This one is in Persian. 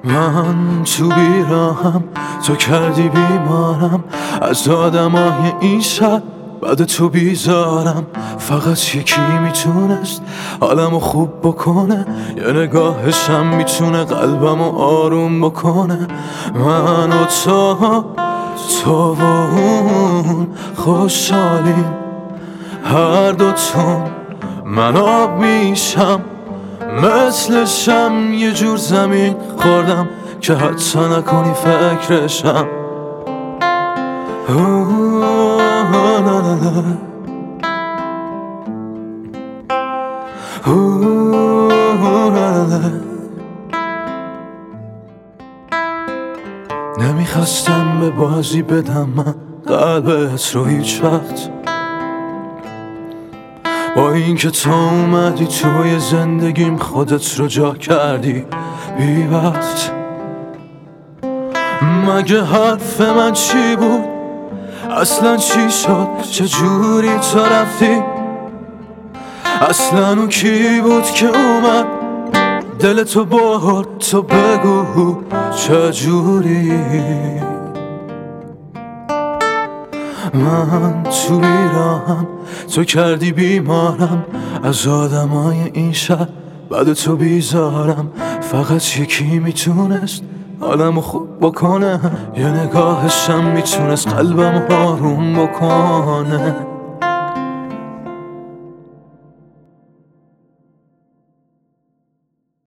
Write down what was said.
من تو بیراهم، تو کردی بیمارم. از آدمای این شب بعد تو بیزارم. فقط یکی میتونست حالمو خوب بکنه، یه نگاهشم میتونه قلبمو آروم بکنه. من و تو و اون خوشحالیم، هر دوتون من آب میشم، مثل شم یه جور زمین خوردم که حتی نکنی فکرشم. نمیخواستم به بازی بدم من قلبت رو هیچ وقت، با این که تو اومدی توی زندگیم خودت رو جا کردی بی وقت. مگه حرف من چی بود؟ اصلا چی شد؟ چجوری تو رفتی؟ اصلا اون کی بود که اومد دل تو برد؟ تو بگو چجوری؟ من تو بیراهم، تو کردی بیمارم. از آدمای این شب بعد تو بیزارم. فقط یکی میتونست حالمو خوب بکنه، یه نگاهشم میتونست قلبمو آروم بکنه.